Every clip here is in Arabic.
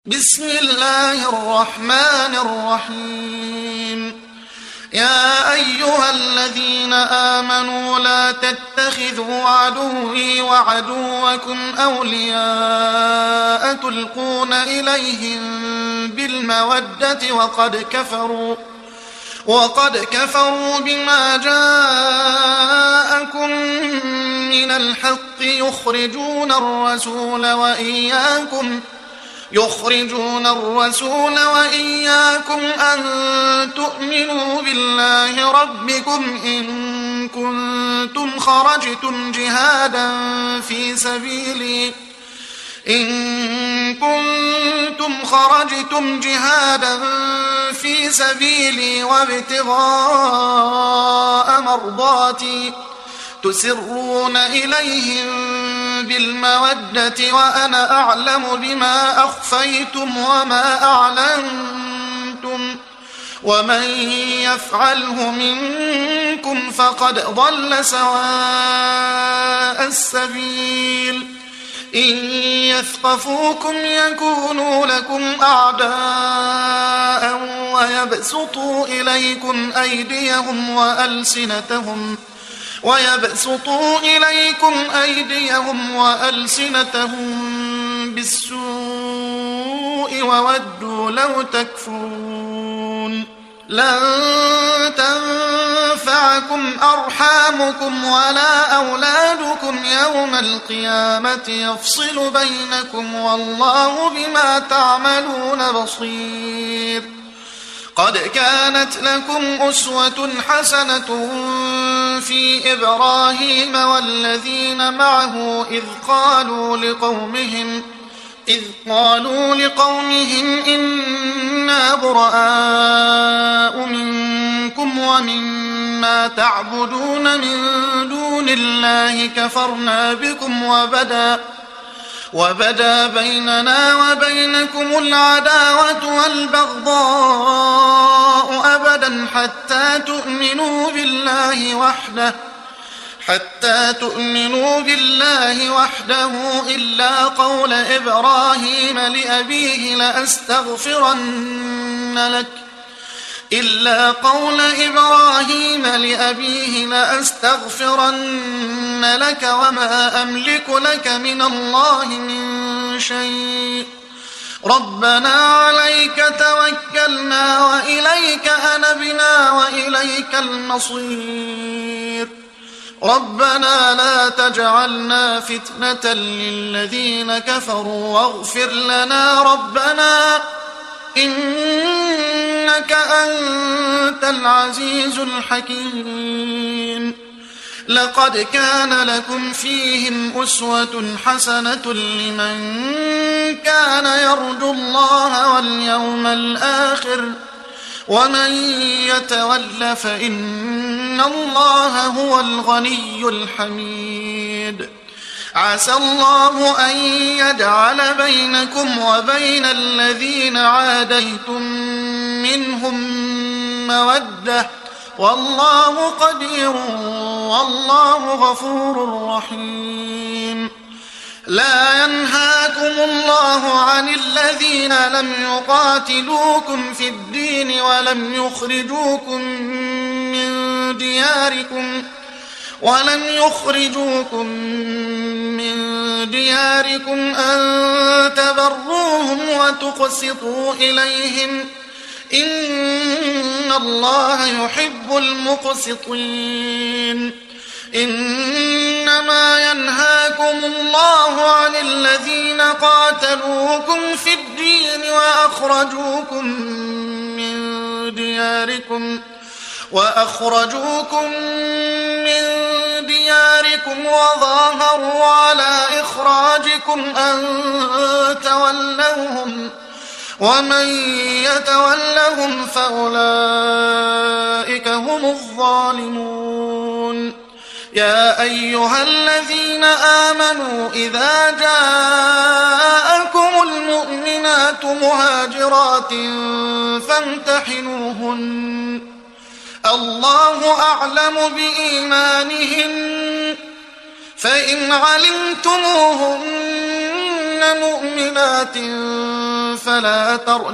بسم الله الرحمن الرحيم. يا أيها الذين آمنوا لا تتخذوا عدوي وعدوكم أولياء تلقون إليهم بالمودة وقد كفروا بما جاءكم من الحق يخرجون الرسول وإياكم أن تؤمنوا بالله ربكم إن كنتم خرجتم جهادا في سبيلي وابتغاء مرضاتي تسرون إليهم بالمودة وأنا أعلم بما أخفيتم وما أعلنتم ومن يفعله منكم فقد ضل سواء السبيل. إن يثقفوكم يكونوا لكم أعداء ويبسطوا إليكم أيديهم وألسنتهم بالسوء وودوا لو تكفرون. لن تنفعكم أرحامكم ولا أولادكم يوم القيامة يفصل بينكم والله بما تعملون بصير. قد كانت لكم أسوة حسنة في إبراهيم والذين معه إذ قالوا لقومهم إنا براء منكم ومما تعبدون من دون الله كفرنا بكم وبدا بيننا وبينكم العداوة والبغضاء أبدا حتى تؤمنوا بالله وحده إلا قول إبراهيم لأبيه لأستغفرن لك وما أملك لك من الله من شيء. ربنا عليك توكلنا وإليك أنبنا وإليك المصير. ربنا لا تجعلنا فتنة للذين كفروا واغفر لنا ربنا إنك أنت العزيز الحكيم. لقد كان لكم فيهم أسوة حسنة لمن كان يرجو الله واليوم الآخر ومن يتول فإن الله هو الغني الحميد. عسى الله أن يجعل بينكم وبين الذين عاديتم منهم مودة والله قدير والله غفور رحيم. لا ينهاكم الله عن الذين لم يقاتلوكم في الدين ولم يخرجوكم من دياركم أن تبروهم وتقسطوا إليهم إن الله يحب المقسطين. إنما ينهاكم الله عن الذين قاتلوكم في الدين وأخرجوكم من دياركم وظاهروا على إخراجكم أن تولوهم ومن يتولهم فأولئك هم الظالمون. يا أيها الذين آمنوا إذا جاءكم المؤمنات مهاجرات فامتحنوهن الله أعلم بإيمانهن فإن علمتموهن مؤمنات فلا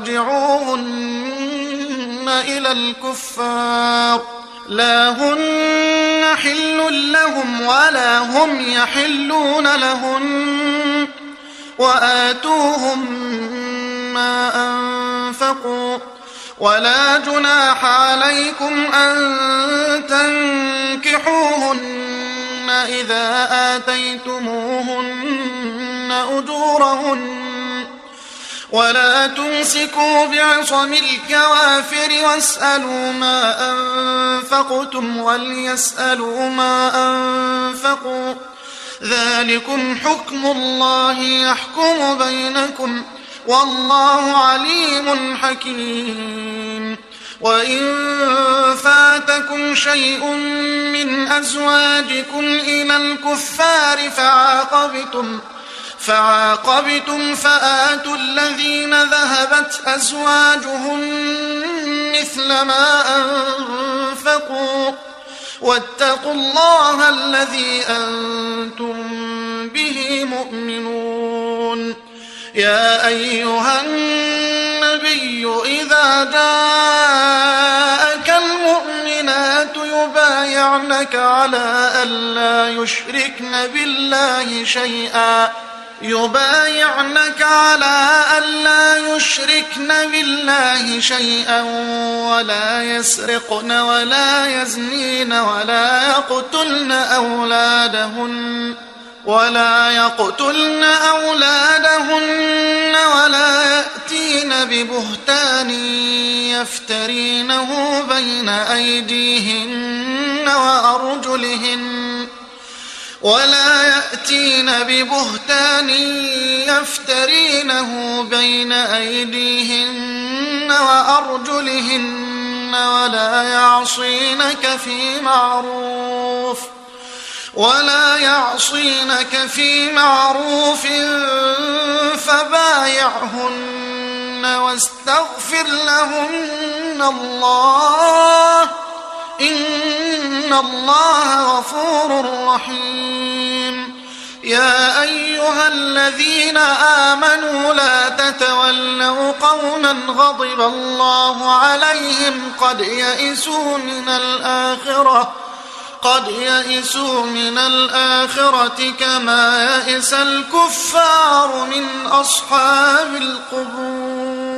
ترجعوهن إلى الكفار لا هن حل لهم ولا هم يحلون لهن وآتوهم ما أنفقوا ولا جناح عليكم أن تنكحوهن إذا آتيتموهن أجورهن ولا تمسكوا بعصم الكوافر واسألوا ما أنفقتم وليسألوا ما أنفقوا ذلكم حكم الله يحكم بينكم والله عليم حكيم وإن فاتكم شيء من أزواجكم إلى الكفار فعاقبتم فآتوا الذين ذهبت أزواجهم مثل ما أنفقوا واتقوا الله الذي أنتم به مؤمنون يا أيها النبي إذا جاءك المؤمنات يبايعنك على ألا يشركن بالله شيئا ولا يسرقن ولا يزنين ولا يقتلن أولادهن ولا يأتين ببهتان يفترينه بين أيديهن وأرجلهن ولا يعصينك في معروف فبايعهن واستغفر لهن الله إن الله غفور رحيم يا أيها الذين آمنوا لا تتولوا قوما غضب الله عليهم قد يئسوا من الآخرة كما يئس الكفار من أصحاب القبور